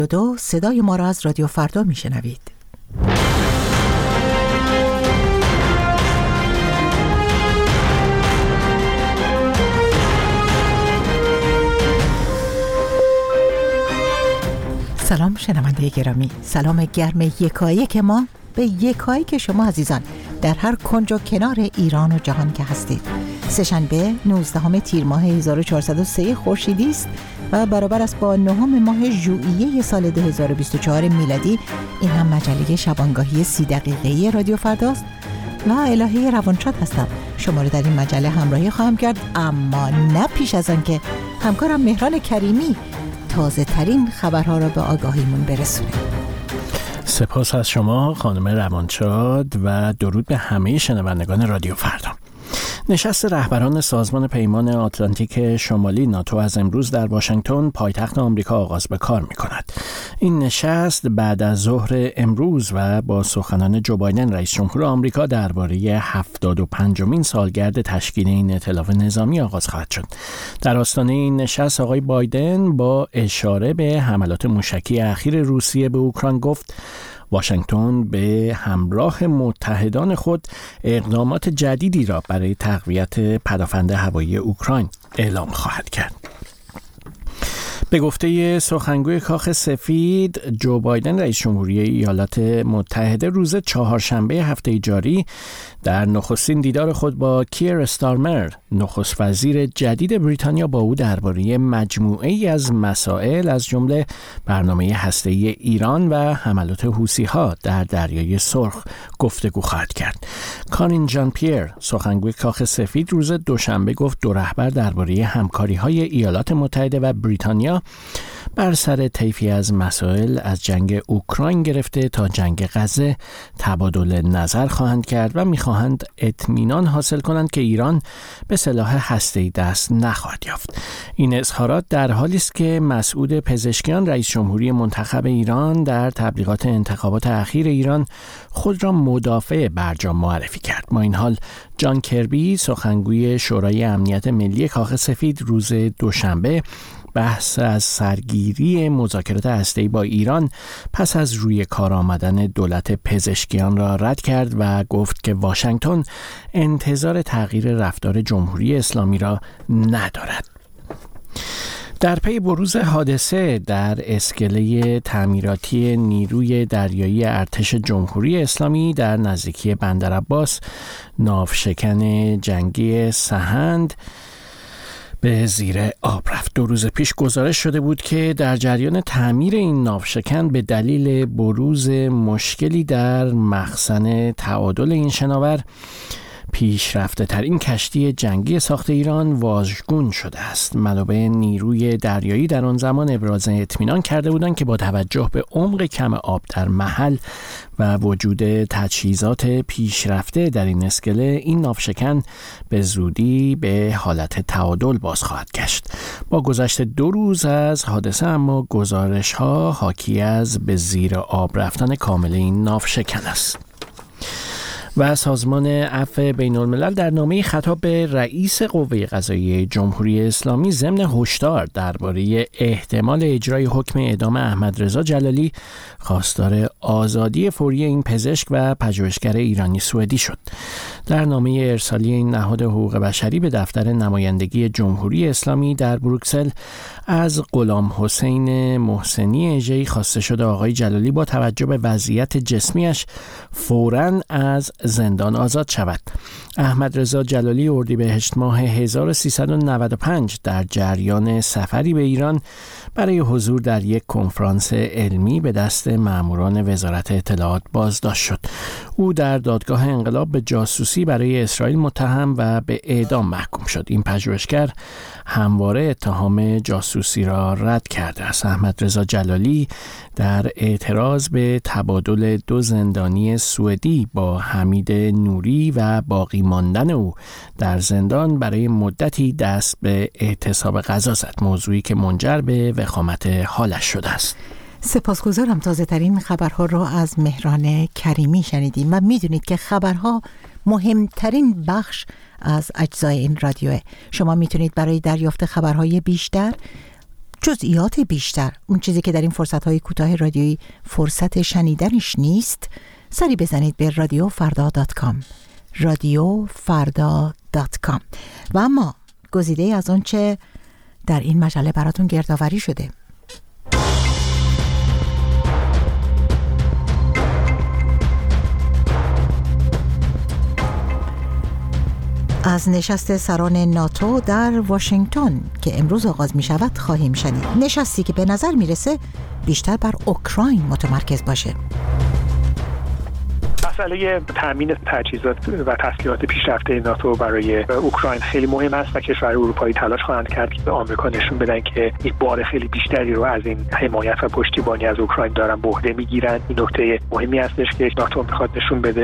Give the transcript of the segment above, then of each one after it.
دو صدای ما را از رادیو فردا میشنوید. سلام شنونده گرامی، سلام گرم یکایک ما به یکایک شما عزیزان در هر کنج و کنار ایران و جهان که هستید. سه‌شنبه 19 تیر ماه 1403 خورشیدی است و برابر است با 9 ماه ژوئیه سال 2024 میلادی. این هم مجله شبانگاهی 30 دقیقه‌ای رادیو فرداست و الهه روانشاد هستم. شما رو در این مجله همراهی خواهم کرد، اما نه پیش از آن که همکارم مهران کریمی تازه ترین خبرها را به آگاهیمون برسونه. سپاس از شما خانم روانشاد و درود به همه شنوندگان رادیو فردا. نشست رهبران سازمان پیمان آتلانتیک شمالی ناتو از امروز در واشنگتن پایتخت آمریکا آغاز به کار می‌کند. این نشست بعد از ظهر امروز و با سخنان جو بایدن رئیس جمهور آمریکا درباره 75مین سالگرد تشکیل این ائتلاف نظامی آغاز خواهد شد. در آستانه این نشست آقای بایدن با اشاره به حملات موشکی اخیر روسیه به اوکراین گفت واشنگتن به همراه متحدان خود اقدامات جدیدی را برای تقویت پدافند هوایی اوکراین اعلام خواهد کرد. به گفته سخنگوی کاخ سفید، جو بایدن رئیس جمهوری ایالات متحده روز چهارشنبه هفته جاری در نخستین دیدار خود با کیر استارمر، نخست وزیر جدید بریتانیا، با او درباره مجموعه‌ای از مسائل از جمله برنامه هسته‌ای ایران و حملات حوثی‌ها در دریای سرخ گفتگو خواهد کرد. کارین ژان پیر، سخنگوی کاخ سفید، روز دوشنبه گفت دو رهبر درباره همکاری‌های ایالات متحده و بریتانیا بر سر طیفی از مسائل از جنگ اوکراین گرفته تا جنگ غزه تبادل نظر خواهند کرد و می‌خواهند اطمینان حاصل کنند که ایران به سلاح هسته‌ای دست نخواهد یافت. این اظهارات در حالی است که مسعود پزشکیان، رئیس جمهوری منتخب ایران، در تبلیغات انتخابات اخیر ایران خود را مدافع برجام معرفی کرد. با این حال جان کربی، سخنگوی شورای امنیت ملی کاخ سفید، روز دوشنبه بحث از سرگیری مذاکرات هسته‌ای با ایران پس از روی کار آمدن دولت پزشکیان را رد کرد و گفت که واشنگتن انتظار تغییر رفتار جمهوری اسلامی را ندارد. در پی بروز حادثه در اسکله تعمیراتی نیروی دریایی ارتش جمهوری اسلامی در نزدیکی بندرعباس، ناوشکن جنگی سهند به زیر آب رفت. 2 روز پیش گزارش شده بود که در جریان تعمیر این ناوشکن به دلیل بروز مشکلی در مخزن تعادل این شناور، پیشرفته ترین کشتی جنگی ساخت ایران واژگون شده است. منابع نیروی دریایی در آن زمان ابراز اطمینان کرده بودند که با توجه به عمق کم آب در محل و وجود تجهیزات پیشرفته در این اسکله، این ناوشکن به زودی به حالت تعادل باز خواهد گشت. با گذشت 2 روز از حادثه اما گزارش‌ها حاکی از به زیر آب رفتن کامل این ناوشکن است. و سازمان عفو بین‌الملل در نامه خطاب به رئیس قوه قضاییه جمهوری اسلامی ضمن هشدار درباره احتمال اجرای حکم اعدام احمد رضا جلالی خواستار آزادی فوری این پزشک و پژوهشگر ایرانی سوئدی شد. در نامه ارسالی این نهاد حقوق بشری به دفتر نمایندگی جمهوری اسلامی در بروکسل از غلام حسین محسنی اژه‌ای خواسته شده آقای جلالی با توجه به وضعیت جسمیش فوراً از زندان آزاد شود. احمد رضا جلالی اردیبهشت ماه 1395 در جریان سفری به ایران برای حضور در یک کنفرانس علمی به دست ماموران وزارت اطلاعات بازداشت شد. او در دادگاه انقلاب به جاسوسی برای اسرائیل متهم و به اعدام محکوم شد. این پژوهشگر همواره اتهام جاسوسی را رد کرده است. احمد رضا جلالی در اعتراض به تبادل 2 زندانی سوئدی با حمید نوری و باقی ماندن او در زندان برای مدتی دست به اعتصاب غذا زد، موضوعی که منجر به وخامت حالش شده است. سپاسگزارم. تازه ترین خبرها را از مهران کریمی شنیدیم و میدونید که خبرها مهمترین بخش از اجزای این رادیوه. شما میتونید برای دریافت خبرهای بیشتر جزئیات بیشتر، اون چیزی که در این فرصت‌های کوتاه رادیویی فرصت شنیدنش نیست، سری بزنید به رادیوفردا.com رادیوفردا.com. و اما گزیده از اون چه در این مجله براتون گردآوری شده. از نشست سران ناتو در واشنگتن که امروز آغاز می شود خواهیم شنید. نشستی که به نظر می رسه بیشتر بر اوکراین متمرکز باشه. مسئله تامین تجهیزات و تسلیحات پیشرفته ناتو برای اوکراین خیلی مهم است و کشورهای اروپایی تلاش خواهند کرد که به آمریکا نشون بدن که یک بار خیلی بیشتری رو از این حمایت و پشتیبانی از اوکراین دارن به عهده میگیرن. این نکته مهمی هستش که ناتو میخواد نشون بده.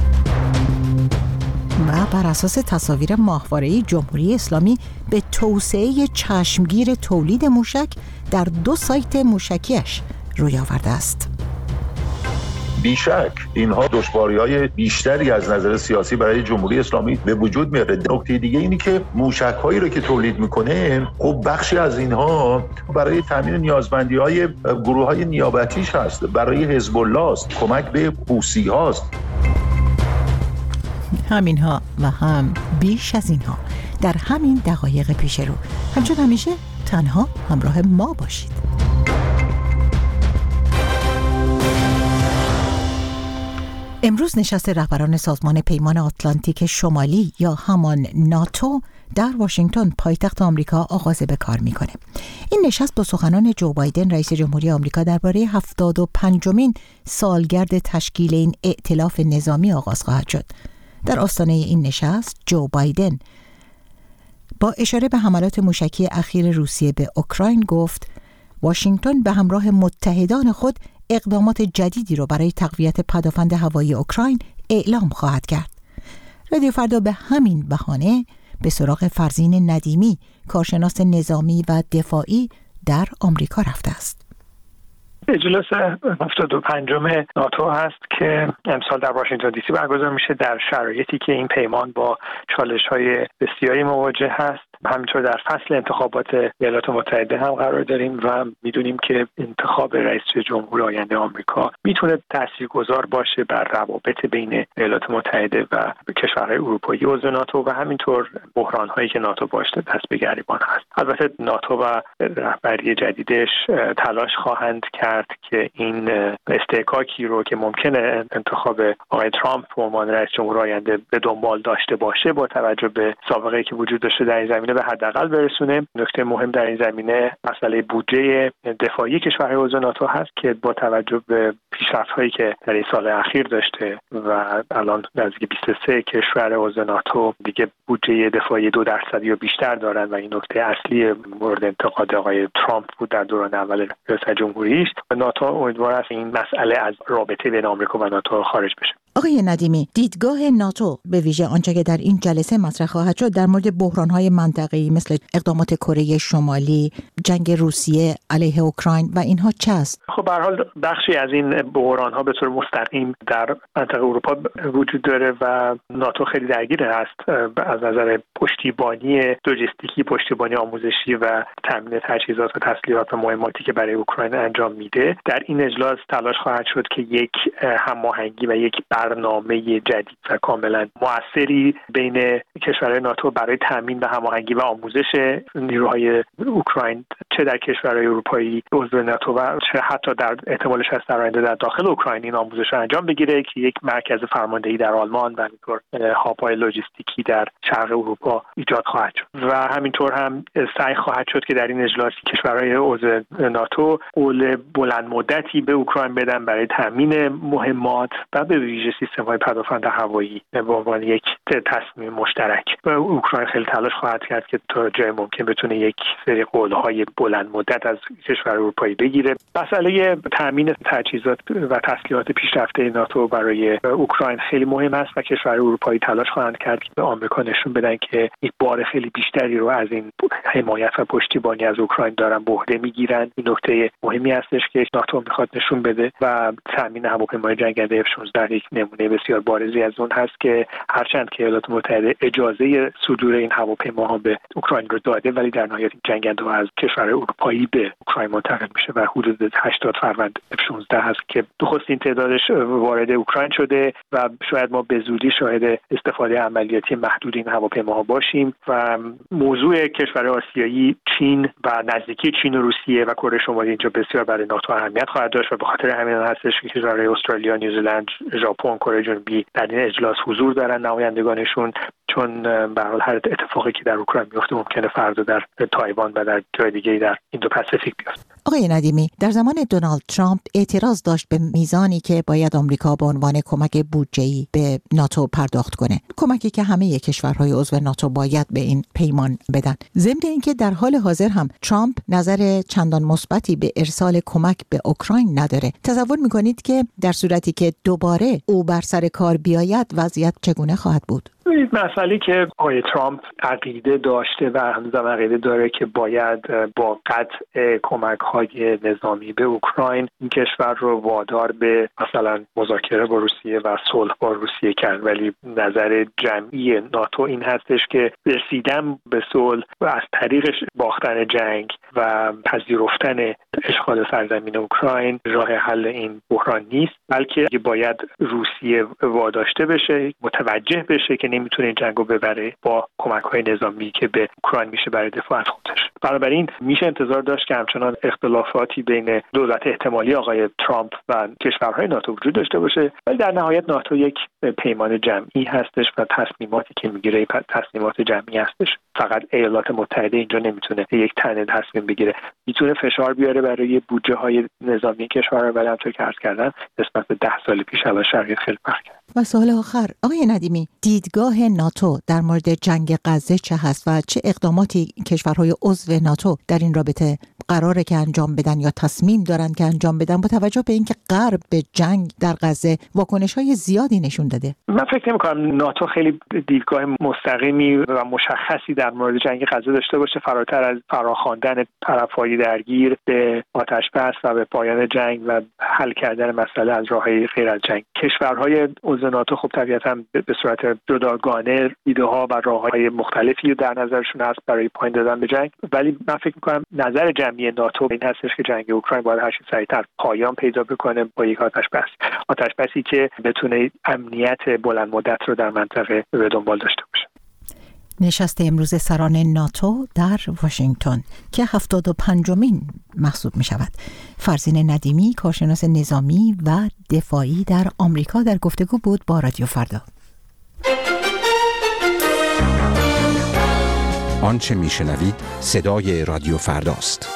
و بر اساس تصاویر ماهواره‌ای جمهوری اسلامی به توسعه چشمگیر تولید موشک در 2 سایت موشکیش روی آورده است. بیشک اینها دشواری‌های بیشتری از نظر سیاسی برای جمهوری اسلامی به وجود میاره. نکته دیگه اینی که موشک‌هایی رو که تولید میکنه، خب بخشی از اینها برای تامین نیازمندی‌های گروه‌های نیابتیش هست، برای حزب الله است، کمک به حوثی هاست. همینها و هم بیش از اینها در همین دقایق پیش رو. همچون همیشه تنها همراه ما باشید. امروز نشست رهبران سازمان پیمان آتلانتیک شمالی یا همان ناتو در واشنگتن پایتخت آمریکا آغاز به کار میکنه. این نشست با سخنان جو بایدن رئیس جمهوری آمریکا درباره 75مین سالگرد تشکیل این ائتلاف نظامی آغاز خواهد شد. در آستانه این نشست جو بایدن با اشاره به حملات موشکی اخیر روسیه به اوکراین گفت واشنگتن به همراه متحدان خود اقدامات جدیدی رو برای تقویت پدافند هوایی اوکراین اعلام خواهد کرد. رادیو فردا به همین بهانه به سراغ فرزین ندیمی، کارشناس نظامی و دفاعی در آمریکا رفته است. اجلاس 75م ناتو هست که امسال در واشنگتن دی سی برگزار میشه در شرایطی که این پیمان با چالش‌های بسیاری مواجه هست. همینطور در فصل انتخابات ایالات متحده هم قرار داریم و میدونیم که انتخاب رئیس جمهور آینده آمریکا میتونه تاثیرگذار باشه بر روابط بین ایالات متحده و کشورهای اروپایی عضو ناتو و همینطور بحران‌هایی که ناتو باش دست به گریبان هست. البته ناتو و رهبری جدیدش تلاش خواهند کرد که این استحکاکی رو که ممکنه انتخاب آقای ترامپ به عنوان رئیس جمهور آینده به دنبال داشته باشه با توجه به سابقه‌ای که وجود داشته در این زمینه به حداقل برسونه. نکته مهم در این زمینه مسئله بودجه دفاعی کشورهای عضو ناتو هست که با توجه به پیشرفت‌هایی که در این سال اخیر داشته و الان نزدیک 23 کشور عضو ناتو دیگه بودجه دفاعی 2% یا بیشتر دارن و این نکته اصلی مورد انتقاد آقای ترامپ بود در دوران اول ریاست جمهوریش. ناتو امیدوار است این مسئله از رابطه بین آمریکا و ناتو خارج بشه. آقای ندیمی، دیدگاه ناتو به ویژه آنچه که در این جلسه مطرح خواهد شد در مورد بحران‌های منطقه‌ای مثل اقدامات کره شمالی، جنگ روسیه علیه اوکراین و اینها چه است؟ خب به هر حال بخشی از این بحران‌ها به طور مستقیم در منطقه اروپا وجود داره و ناتو خیلی درگیر است از نظر پشتیبانی لوجستیکی، پشتیبانی آموزشی و تامین تجهیزات و تسلیحات و مهماتی که برای اوکراین انجام میده. در این اجلاس تلاش خواهد شد که یک هماهنگی و یک برنامه جدید و کاملا مؤثری بین کشورهای ناتو برای تامین و هماهنگی و آموزش نیروهای اوکراین چه در کشورهای اروپایی عضو ناتو و چه حتی در احتمالش هست در آینده در داخل اوکراین این آموزش رو انجام بگیره که یک مرکز فرماندهی در آلمان و همینطور هاب‌های لوجستیکی در شرق اروپا ایجاد خواهد شد و همینطور هم سعی خواهد شد که در این اجلاس کشورهای عضو ناتو قول بلند مدتی به اوکراین بدن برای تامین مهمات و به ویژه سیستم‌های پدافند هوایی به عنوان یک تصمیم مشترک. و اوکراین خیلی تلاش خواهد کرد که تا جای ممکن بتونه یک سری قول‌های بلند مدت از کشور اروپایی بگیره. مسئله تامین تجهیزات و تسلیحات پیشرفته ناتو برای اوکراین خیلی مهم است و کشور اروپایی تلاش خواهند کرد که به آمریکا نشون بدن که یک بار خیلی بیشتری رو از این حمایت و پشتیبانی از اوکراین دارن به عهده میگیرن. این نکته مهمی هستش که ناتو میخواد نشون بده و تامین هواپیمای جنگنده F-16 یک نمونه بسیار بارزی از اون هست که هرچند که ایالات متحده اجازه صدور این هواپیماها به اوکراین رو داده ولی در نهایت جنگنده ها از کشورهای اروپایی به اوکراین منتقل میشه و حدود 80 فروند F-16 هست که نخستین تعدادش وارد اوکراین شده و شاید ما به زودی شاهد استفاده عملیاتی محدود این هواپیماها باشیم. و موضوع کشور آسیایی چین و نزدیکی چین و روسیه و کره شمالی اینجا بسیار برای ناتو اهمیت خواهد داشت و به خاطر همین هستش که کشورهای استرالیا، نیوزلند، ژاپن، کره جنوبی در این اجلاس حضور دارن، نمایندگانشون، چون به هر حال هر اتفاقی که در اوکراین میفته ممکنه فردا در تایوان و در جای دیگه در ایندو پاسیفیک بیفته. آقای ندیمی، در زمان دونالد ترامپ اعتراض داشت به میزانی که باید آمریکا به عنوان کمک بودجه‌ای به ناتو پرداخت کنه، کمکی که همه کشورهای عضو ناتو باید به این پیمان بدن. ضمن اینکه در حال حاضر هم ترامپ نظر چندان مثبتی به ارسال کمک به اوکراین نداره. تصور میکنید که در صورتی که دوباره او بر سر کار بیاید وضعیت چگونه خواهد بود؟ مسئله که آقای ترامپ عقیده داشته و هنوزم عقیده داره که باید با قطع کمک‌های نظامی به اوکراین این کشور رو وادار به مثلا مذاکره با روسیه و صلح با روسیه کرد، ولی نظر جمعی ناتو این هستش که رسیدن به صلح و از طریق باختن جنگ و پذیرفتن اشغال سرزمین اوکراین راه حل این بحران نیست، بلکه باید روسیه واداشته بشه، متوجه بشه که نمیتونه این جنگو ببره با کمک‌های نظامی که به اوکراین میشه برای دفاع از خودش. بنابراین میشه انتظار داشت که همچنان اختلافاتی بین دولت احتمالی آقای ترامپ و کشورهای ناتو وجود داشته باشه، ولی در نهایت ناتو یک پیمان جمعی هستش و تصمیماتی که میگیره تصمیمات جمعی هستش. فقط ایالات متحده اینجا نمیتونه یک تنه تصمیم بگیره، میتونه فشار بیاره برای بودجه های نظامی کشورها، ولی همونطور که عرض کردم نسبت به 10 سال پیش الان شرایط خیلی فرق کرده. و سوال آخر، آقای ندیمی، دیدگاه ناتو در مورد جنگ غزه چه هست و چه اقداماتی کشورهای عضو ناتو در این رابطه قراره که انجام بدن یا تصمیم دارن که انجام بدن با توجه به اینکه غرب به جنگ در غزه واکنش‌های زیادی نشون داده؟ من فکر نمی‌کنم ناتو خیلی دیدگاه مستقیمی و مشخصی در مورد جنگ غزه داشته باشه، فراتر از فراخواندن طرف‌های درگیر به آتش‌بس و به پایان جنگ و حل کردن مسئله از راه‌های غیر از جنگ. کشورهای عضو ناتو خب طبیعتاً به صورت جداگانه ایده‌ها و راه‌های مختلفی در نظرشون هست برای پایان دادن به جنگ، ولی من فکر می‌کنم نظر جمعی ناتو این هستش که جنگ اوکراین باید هر چه سریعتر پایان پیدا بکنه با یک آتش‌بسی که بتونه امنیت بلند مدت رو در منطقه به دنبال داشته باشه. نشست امروز سران ناتو در واشنگتن که 75مین محسوب می شود. فرزین ندیمی، کارشناس نظامی و دفاعی در آمریکا، در گفتگو بود با رادیو فردا. آنچه می شنوید صدای رادیو فرداست.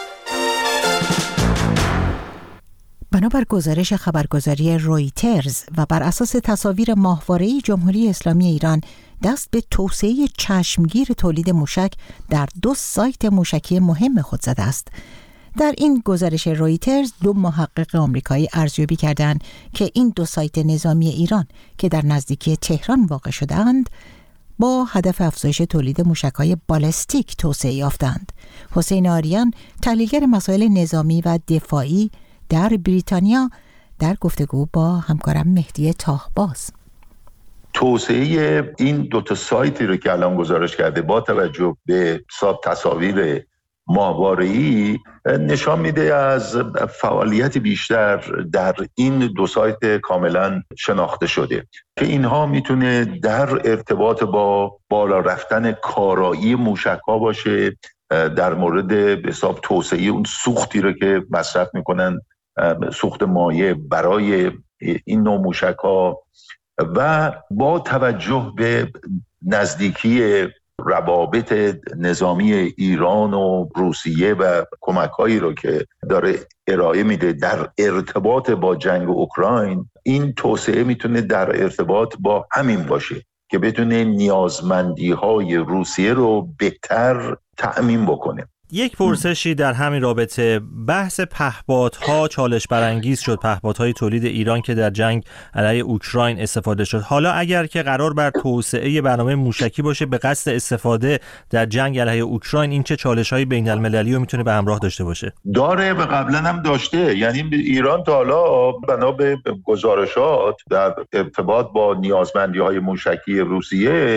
بنابر گزارش خبرگزاری رویترز و بر اساس تصاویر ماهواره‌ای جمهوری اسلامی ایران دست به توسعه چشمگیر تولید موشک در 2 سایت موشکی مهم خود زده است. در این گزارش رویترز 2 محقق آمریکایی ارزیابی کردند که این 2 سایت نظامی ایران که در نزدیکی تهران واقع شده‌اند با هدف افزایش تولید موشک‌های بالستیک توسعه یافتند. حسین آریان، تحلیلگر مسائل نظامی و دفاعی در بریتانیا، در گفتگو با همکارم مهدی تاهباز. توسعه این 2 سایتی رو که الان گزارش کرده با توجه به تصاویر ماهواره‌ای نشان میده از فعالیت بیشتر در این 2 سایت کاملا شناخته شده که اینها میتونه در ارتباط با بالا رفتن کارایی موشک‌ها باشه، در مورد به حساب توسعه اون سوختی رو که مصرف میکنن، سوخت مایع برای این نوع موشک‌ها، و با توجه به نزدیکی روابط نظامی ایران و روسیه و کمک‌هایی رو که داره ارائه میده در ارتباط با جنگ اوکراین، این توسعه میتونه در ارتباط با همین باشه که بتونه نیازمندی‌های روسیه رو بهتر تأمین بکنه. یک پرسشی در همین رابطه، بحث پهپادها چالش برانگیز شد، پهپادهای تولید ایران که در جنگ علیه اوکراین استفاده شد. حالا اگر که قرار بر توسعه برنامه موشکی باشه به قصد استفاده در جنگ علیه اوکراین، این چه چالش‌های بین‌المللی رو میتونه به همراه داشته باشه؟ داره و قبلا هم داشته. یعنی ایران تا حالا بنا به گزارشات در ارتباط با نیازمندی‌های موشکی روسیه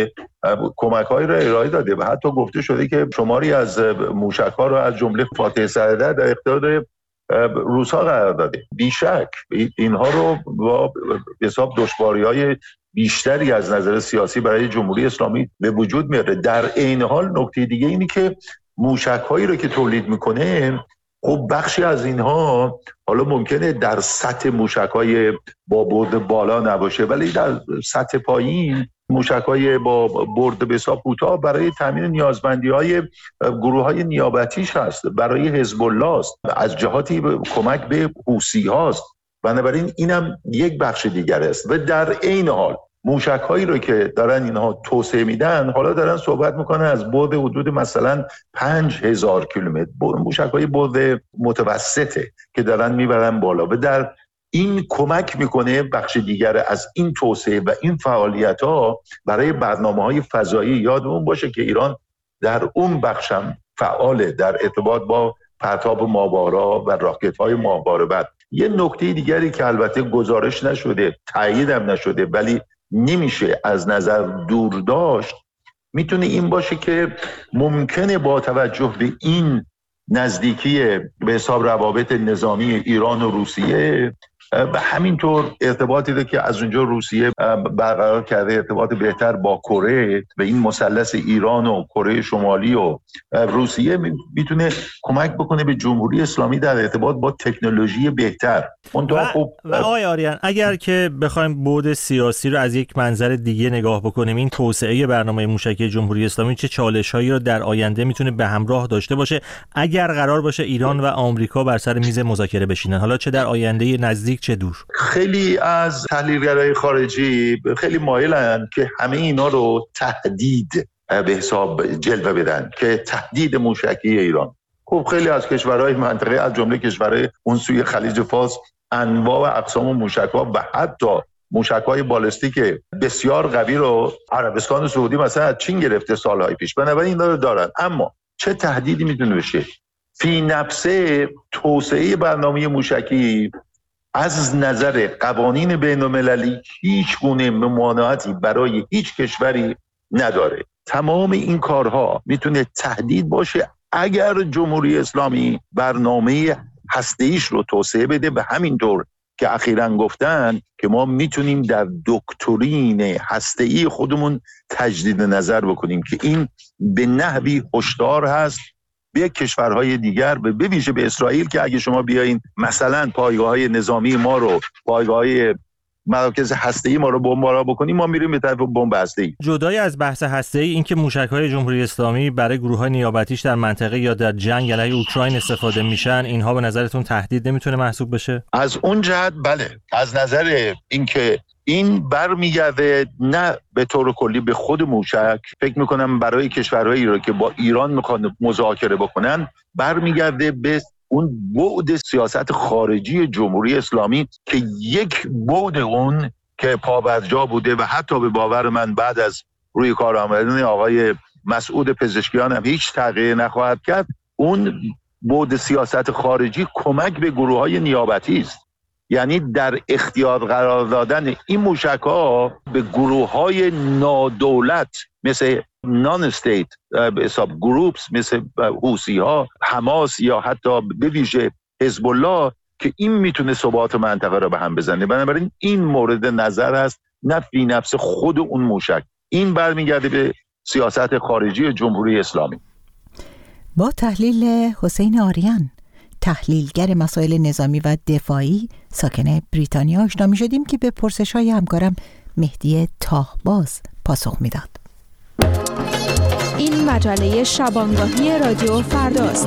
کمک‌هایی را ارائه داده و حتی گفته شده که شماری از موشک‌ها را از جمله فاتح سردر در اختیار روس‌ها قرار داده. بیشک اینها رو با حساب دشواری‌های بیشتری از نظر سیاسی برای جمهوری اسلامی به وجود میاره. در عین حال نکته دیگه اینی که موشک‌هایی رو که تولید میکنه، خب بخشی از اینها حالا ممکنه در سطح موشک‌های با برد بالا نباشه، ولی در سطح پایین موشک‌های با برد به حساب کوتاه برای تامین نیازمندی‌های گروه‌های نیابتیش هست، برای حزب الله است، از جهاتی کمک به حوثی هاست. بنابراین اینم یک بخش دیگر است. و در عین حال موشک‌هایی رو که دارن اینها توسعه میدن، حالا دارن صحبت میکنن از بعد حدود مثلا 5000 کیلومتر، موشک‌های بعد متوسطه که دارن میبرن بالا و در این کمک میکنه بخش دیگر از این توسعه و این فعالیت‌ها برای برنامه‌های فضایی. یادمون باشه که ایران در اون بخشم فعاله در ارتباط با پرتاب ماهواره‌ها و راکت‌های ماهواره. بعد یه نکته دیگری که البته گزارش نشده، تایید هم نشده، ولی نمیشه از نظر دور داشت، میتونه این باشه که ممکنه با توجه به این نزدیکی به حساب روابط نظامی ایران و روسیه و همینطور ارتباطی رو که از اونجا روسیه برقرار کرده، ارتباط بهتر با کره و این مثلث ایران و کره شمالی و روسیه، میتونه کمک بکنه به جمهوری اسلامی در ارتباط با تکنولوژی بهتر. و آقای آریان، اگر که بخوایم بعد سیاسی رو از یک منظر دیگه نگاه بکنیم، این توسعه برنامه موشکی جمهوری اسلامی چه چالش‌هایی رو در آینده میتونه به همراه داشته باشه اگر قرار باشه ایران و آمریکا بر سر میز مذاکره بشینن، حالا چه در آینده نزدیک چه دور؟ خیلی از تحلیلگرای خارجی خیلی مایلن که همه اینا رو تهدید به حساب جلوه بدن که تهدید موشکی ایران. خب خیلی از کشورهای منطقه از جمله کشورهای اون سوی خلیج فارس انواع و اقسام موشک‌ها و حتی موشک‌های بالستیک بسیار قوی رو عربستان سعودی مثلا از چین گرفته سالهای پیش، بنابراین اینا رو دارن. اما چه تهدیدی میتونه بشه؟ فی نفسه توسعه برنامه موشکی از نظر قوانین بین‌المللی هیچ گونه ممانعتی برای هیچ کشوری نداره. تمام این کارها میتونه تهدید باشه اگر جمهوری اسلامی برنامه هسته‌ایش رو توسعه بده، به همینطور که اخیراً گفتن که ما میتونیم در دکترین هسته‌ای خودمون تجدید نظر بکنیم که این به نحوی هشدار هست به کشورهای دیگر، به ویژه به اسرائیل، که اگه شما بیاین مثلا پایگاه‌های نظامی ما رو، پایگاه‌های مراکز هسته‌ای ما رو بمباران بکنیم، ما میریم به طرف بمب هسته‌ای. جدای از بحث هسته‌ای، این که موشک‌های جمهوری اسلامی برای گروه‌های نیابتیش در منطقه یا در جنگ علیه اوکراین استفاده میشن، اینها به نظرتون تهدید نمیتونه محسوب بشه؟ از اون جهت بله، از نظر اینکه این برمیگرده نه به طور کلی به خود موشک، فکر میکنم برای کشورهایی رو که با ایران میخوان مذاکره بکنن برمیگرده به اون بعد سیاست خارجی جمهوری اسلامی که یک بعد اون که پابرجا بوده و حتی به باور من بعد از روی کار آمدن آقای مسعود پزشکیان هم هیچ تغییر نخواهد کرد. اون بعد سیاست خارجی کمک به گروه‌های نیابتی است، یعنی در اختیار قرار دادن این موشک‌ها به گروه‌های نادولت مثل نان استیت به حساب گروپس مثل حوثی‌ها، حماس یا حتی به ویژه حزب الله، که این میتونه ثبات منطقه را به هم بزنه. بنابراین این مورد نظر است، نه فی نفس خود اون موشک. این برمیگرده به سیاست خارجی جمهوری اسلامی. با تحلیل حسین آریان، تحلیلگر مسائل نظامی و دفاعی ساکن بریتانیا، آشنا می شدیم که به پرسش‌های همکارم مهدی تاهباز پاسخ میداد. این مجله شبانگاهی رادیو فرداست.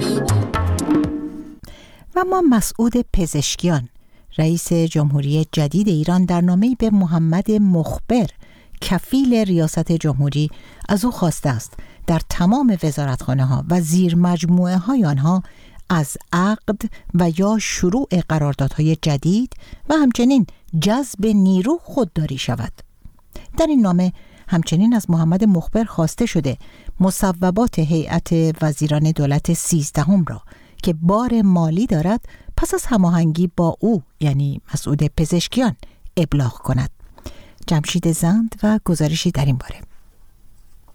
و ما مسعود پزشکیان، رئیس جمهوری جدید ایران، در نامه‌ای به محمد مخبر کفیل ریاست جمهوری از او خواسته است در تمام وزارتخانه‌ها و زیر مجموعه‌های آنها از عقد و یا شروع قراردادهای جدید و همچنین جذب نیرو خودداری شود. در این نامه همچنین از محمد مخبر خواسته شده مصوبات هیئت وزیران دولت 13 را که بار مالی دارد پس از هماهنگی با او، یعنی مسعود پزشکیان، ابلاغ کند. جمشید زند و گزارشی در این باره.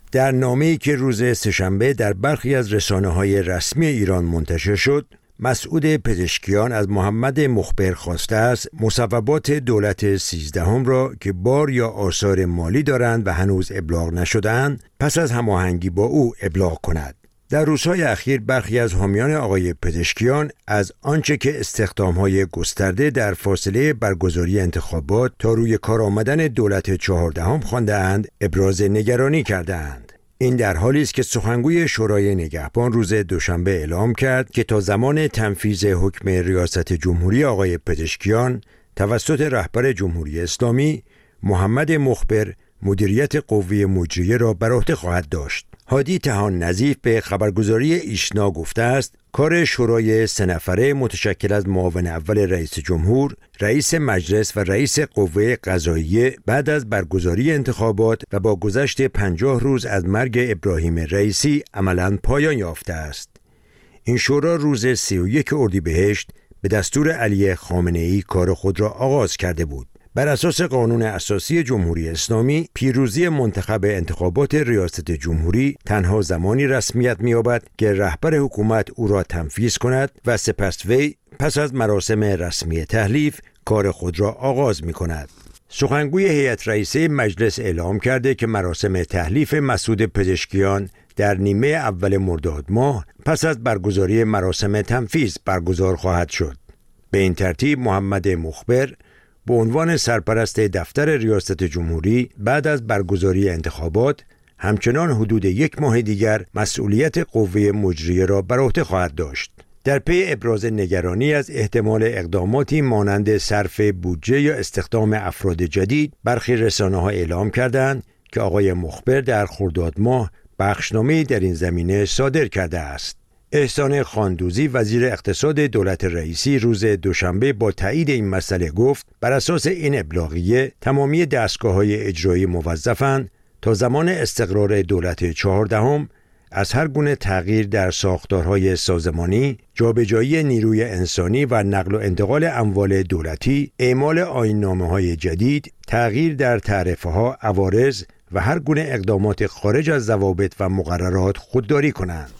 در نامه‌ای که روز سه‌شنبه در برخی از رسانه‌های رسمی ایران منتشر شد، مسعود پزشکیان از محمد مخبر خواسته است مصوبات دولت 13 را که بار یا آثار مالی دارند و هنوز ابلاغ نشده‌اند پس از هماهنگی با او ابلاغ کند. در روزهای اخیر برخی از حامیان آقای پزشکیان از آنچه که استخدام‌های گسترده در فاصله برگزاری انتخابات تا روی کار آمدن دولت 14 خوانده‌اند ابراز نگرانی کرده‌اند. این در حالی است که سخنگوی شورای نگهبان روز دوشنبه اعلام کرد که تا زمان تنفیذ حکم ریاست جمهوری آقای پزشکیان توسط رهبر جمهوری اسلامی، محمد مخبر مدیریت قوه مجریه را بر عهده خواهد داشت. هادی طحان نظیف به خبرگزاری ایشنا گفته است کار شورای 3 نفره متشکل از معاون اول رئیس جمهور، رئیس مجلس و رئیس قوه قضاییه بعد از برگزاری انتخابات و با گذشت 50 روز از مرگ ابراهیم رئیسی عملاً پایان یافته است. این شورا روز 31 اردیبهشت به دستور علی خامنه‌ای کار خود را آغاز کرده بود. بر اساس قانون اساسی جمهوری اسلامی، پیروزی منتخب انتخابات ریاست جمهوری تنها زمانی رسمیت می‌یابد که رهبر حکومت او را تنفیذ کند و سپس وی پس از مراسم رسمی تحلیف کار خود را آغاز می‌کند. سخنگوی هیئت رئیسه مجلس اعلام کرده که مراسم تحلیف مسعود پزشکیان در نیمه اول مرداد ماه پس از برگزاری مراسم تنفیذ برگزار خواهد شد. به این ترتیب محمد مخبر به عنوان سرپرست دفتر ریاست جمهوری بعد از برگزاری انتخابات همچنان حدود 1 ماه دیگر مسئولیت قوه مجریه را بر عهده خواهد داشت. در پی ابراز نگرانی از احتمال اقداماتی مانند صرف بودجه یا استخدام افراد جدید، برخی رسانه‌ها اعلام کردند که آقای مخبر در خرداد ماه بخشنامه‌ای در این زمینه صادر کرده است. احسان خاندوزی وزیر اقتصاد دولت رئیسی روز دوشنبه با تایید این مسئله گفت بر اساس این ابلاغیه تمامی دستگاه‌های اجرایی موظفند تا زمان استقرار دولت 14 از هر گونه تغییر در ساختارهای سازمانی، جابجایی نیروی انسانی و نقل و انتقال اموال دولتی، اعمال آیین‌نامه‌های جدید، تغییر در تعرفه‌ها، عوارض و هر گونه اقدامات خارج از ضوابط و مقررات خودداری کنند.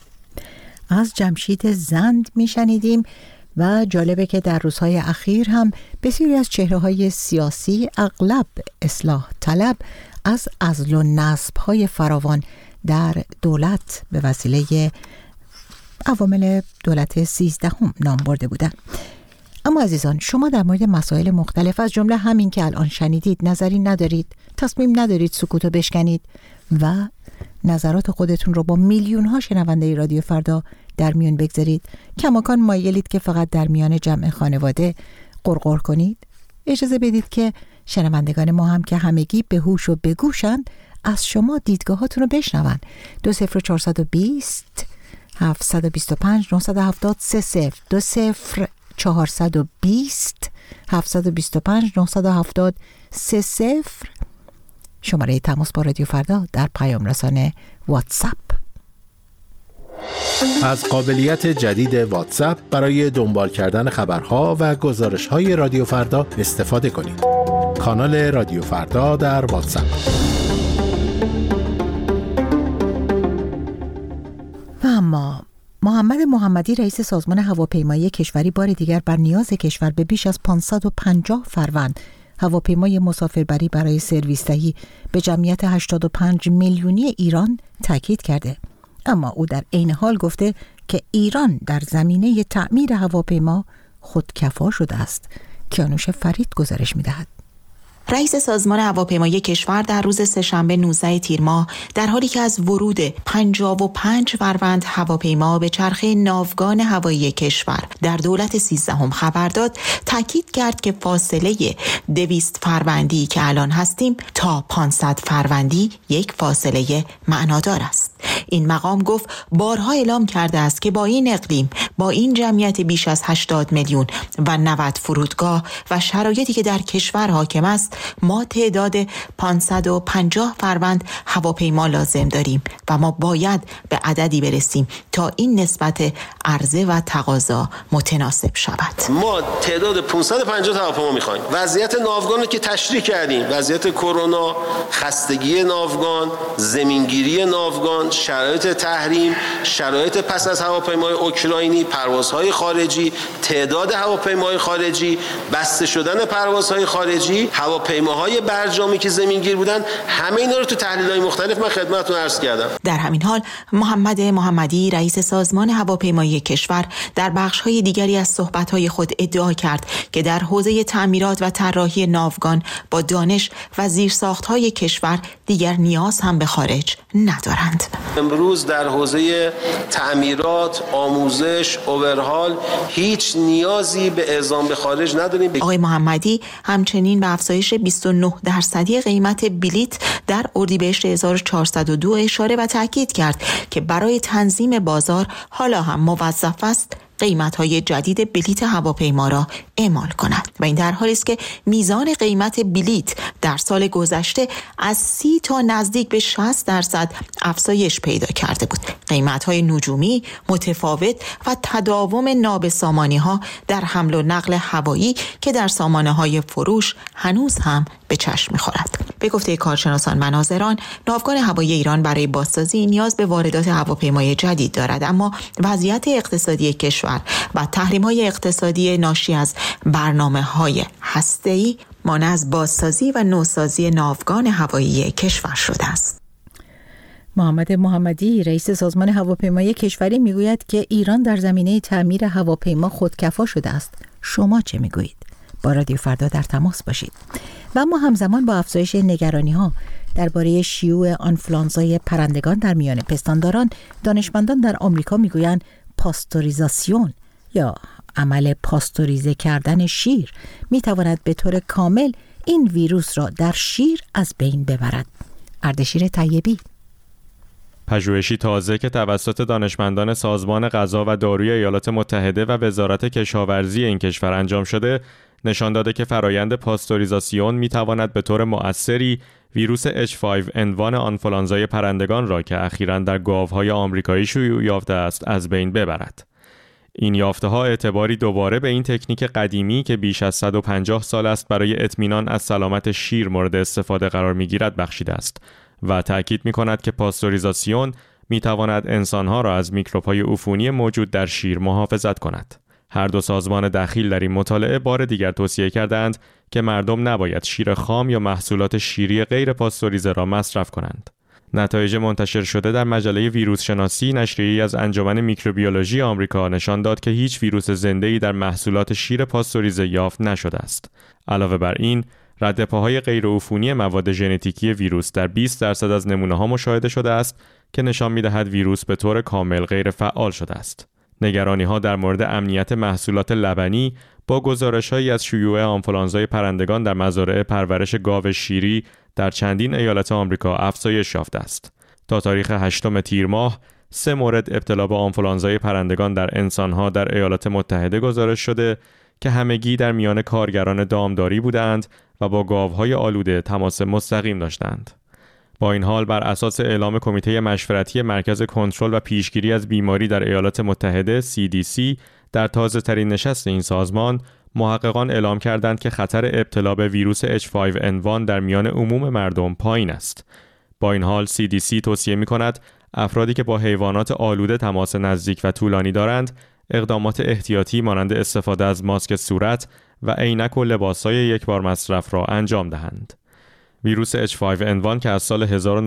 از جمشید زند میشنیدیم و جالبه که در روزهای اخیر هم بسیاری از چهره‌های سیاسی اغلب اصلاح طلب از عزل و نصب‌های فراوان در دولت به وسیله عوامل دولت 13 نام برده بودند. اما عزیزان، شما در مورد مسائل مختلف از جمله همین که الان شنیدید نظری ندارید، تصمیم ندارید سکوتو بشکنید و نظرات خودتون رو با میلیون‌ها شنونده رادیو فردا در میون بگذارید. کماکان مایلید که فقط در میان جمع خانواده قرقر کنید. اجازه بدید که شنوندگان ما هم که همگی به هوش و به گوشند از شما دیدگاهاتون رو بشنون. 20420 725 970 30 20420 725 970 30 شماره تماس با رادیو فردا در پیام رسانه واتساپ. از قابلیت جدید واتساپ برای دنبال کردن خبرها و گزارش‌های رادیو فردا استفاده کنید. کانال رادیو فردا در واتساپ. و اما محمد محمدی رئیس سازمان هواپیمایی کشوری بار دیگر بر نیاز کشور به بیش از 550 فروند هواپیمای مسافربری برای سرویس‌دهی به جمعیت 85 میلیونی ایران تاکید کرده. اما او در عین حال گفته که ایران در زمینه تعمیر هواپیما خودکفا شده است. کیانوش فرید گزارش می‌دهد. رئیس سازمان هواپیمایی کشور در روز سه‌شنبه 19 تیر ماه در حالی که از ورود 55 فروند هواپیما به چرخه ناوگان هوایی کشور در دولت 13 خبر داد، تاکید کرد که فاصله 200 فروندی که الان هستیم تا 500 فروندی یک فاصله معنادار است. این مقام گفت بارها اعلام کرده است که با این اقلیم، با این جمعیت بیش از 80 میلیون و 90 فرودگاه و شرایطی که در کشور حاکم است، ما تعداد 550 فروند هواپیما لازم داریم و ما باید به عددی برسیم تا این نسبت عرضه و تقاضا متناسب شود. ما تعداد 550 هواپیما می‌خوایم. وضعیت ناوگان رو که تشریح کردیم، وضعیت کرونا، خستگی ناوگان، زمینگیری ناوگان، شرایط تحریم، شرایط پس از هواپیمای اوکراینی، پروازهای خارجی، تعداد هواپیماهای خارجی، بسته شدن پروازهای خارجی، هواپیماهای برجامی که زمینگیر بودن، همه اینا رو تو تحلیل‌های مختلف من خدمتتون عرض کردم. در همین حال محمد محمدی رئیس سازمان هواپیمایی کشور در بخش‌های دیگری از صحبت‌های خود ادعا کرد که در حوزه تعمیرات و طراحی ناوگان با دانش و زیرساخت‌های کشور دیگر نیاز هم به خارج ندارند. امروز در حوزه تعمیرات، آموزش، اورهال هیچ نیازی به اعزام به خارج نداریم. آقای محمدی همچنین به افزایش 29% قیمت بلیت در اردیبهشت 1402 اشاره و تاکید کرد که برای تنظیم بازار حالا هم موظف است قیمت‌های جدید بلیت هواپیما را اعمال کند و این در حالی است که میزان قیمت بلیت در سال گذشته از 30 تا نزدیک به 60% افزایش پیدا کرده بود. قیمت‌های نجومی، متفاوت و تداوم نابسامانی‌ها در حمل و نقل هوایی که در سامانه‌های فروش هنوز هم به چشم می‌خورد. به گفته کارشناسان و ناظران، ناوگان هوایی ایران برای بازسازی نیاز به واردات هواپیمای جدید دارد، اما وضعیت اقتصادی کشور و تحریم‌های اقتصادی ناشی از برنامه‌های هسته‌ای مانع از بازسازی و نوسازی ناوگان هوایی کشور شده است. محمد محمدی رئیس سازمان هواپیمایی کشوری میگوید که ایران در زمینه تعمیر هواپیما خودکفا شده است. شما چه میگویید؟ با رادیو فردا در تماس باشید. و اما همزمان با افزایش نگرانی‌ها درباره شیوع آنفولانزای پرندگان در میان پستانداران، دانشمندان در آمریکا میگویند پاستوریزاسیون یا عمل پاستوریزه کردن شیر میتواند به طور کامل این ویروس را در شیر از بین ببرد. اردشیر طیبی. پژوهشی تازه که توسط دانشمندان سازمان غذا و داروی ایالات متحده و وزارت کشاورزی این کشور انجام شده نشان داده که فرایند پاستوریزاسیون میتواند به طور مؤثری ویروس H5N1 آنفولانزای پرندگان را که اخیراً در گاوهای آمریکایی شیوع یافته است از بین ببرد. این یافته‌ها اعتباری دوباره به این تکنیک قدیمی که بیش از 150 سال است برای اطمینان از سلامت شیر مورد استفاده قرار می‌گیرد بخشیده است و تأکید می‌کند که پاستوریزاسیون می‌تواند انسان‌ها را از میکروب‌های عفونی موجود در شیر محافظت کند. هر دو سازمان دخیل در این مطالعه بار دیگر توصیه کردند که مردم نباید شیر خام یا محصولات شیری غیر پاستوریزه را مصرف کنند. نتایج منتشر شده در مجله ویروس شناسی نشریه‌ای از انجمن میکروبیولوژی آمریکا نشان داد که هیچ ویروس زنده‌ای در محصولات شیر پاستوریزه یافت نشده است. علاوه بر این، ردپاهای غیرعفونی مواد ژنتیکی ویروس در 20% از نمونه‌ها مشاهده شده است که نشان می‌دهد ویروس به طور کامل غیر فعال شده است. نگرانی‌ها در مورد امنیت محصولات لبنی با گزارش‌هایی از شیوع آنفولانزای پرندگان در مزارع پرورش گاو شیری در چندین ایالت آمریکا افزایش یافته است. تا تاریخ 8 تیر ماه 3 مورد ابتلا به آنفولانزای پرندگان در انسان‌ها در ایالات متحده گزارش شده که همگی در میان کارگران دامداری بودند و با گاوهای آلوده تماس مستقیم داشتند. با این حال بر اساس اعلام کمیته مشورتی مرکز کنترل و پیشگیری از بیماری در ایالات متحده CDC در تازه‌ترین نشست این سازمان، محققان اعلام کردند که خطر ابتلا به ویروس H5N1 در میان عموم مردم پایین است. با این حال CDC توصیه می‌کند افرادی که با حیوانات آلوده تماس نزدیک و طولانی دارند، اقدامات احتیاطی مانند استفاده از ماسک صورت و عینک و لباس‌های یکبار مصرف را انجام دهند. ویروس H5N1 که از سال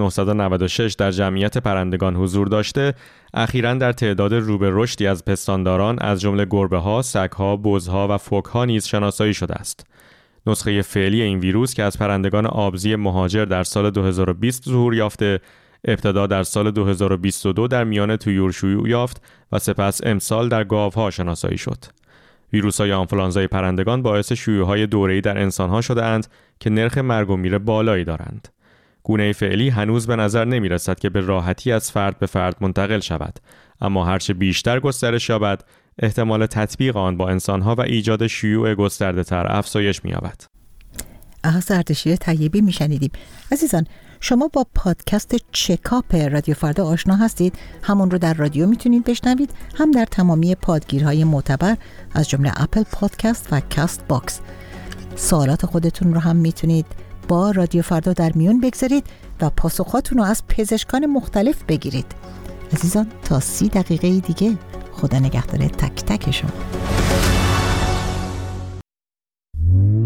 1996 در جمعیت پرندگان حضور داشته، اخیراً در تعداد رو به رشدی از پستانداران از جمله گربه‌ها، سگ‌ها، بزها و فوک‌ها نیز شناسایی شده است. نسخه فعلی این ویروس که از پرندگان آبزی مهاجر در سال 2020 ظهور یافته، ابتدا در سال 2022 در میان طیور شیوع یافت و سپس امسال در گاوها شناسایی شد. ویروس‌های آنفولانزای پرندگان باعث شیوع‌های دوره‌ای در انسان‌ها شده‌اند که نرخ مرگ و میر بالایی دارند. گونه فعلی هنوز به نظر نمی‌رسد که به راحتی از فرد به فرد منتقل شود، اما هرچه بیشتر گسترش یابد، احتمال تطبیق آن با انسان‌ها و ایجاد شیوع گسترده‌تر افزایش می‌یابد. احاس اردشیر طیبی میشنیدیم. عزیزان، شما با پادکست چکاپ رادیو فردا آشنا هستید؟ همون رو در رادیو میتونید بشنوید، هم در تمامی پادگیرهای معتبر از جمله اپل پادکست و کاست باکس. سوالات خودتون رو هم میتونید با رادیو فردا در میون بگذارید و پاسخاتون رو از پزشکان مختلف بگیرید. عزیزان، تا 30 دقیقه دیگه خدا نگهدار تک تک شما.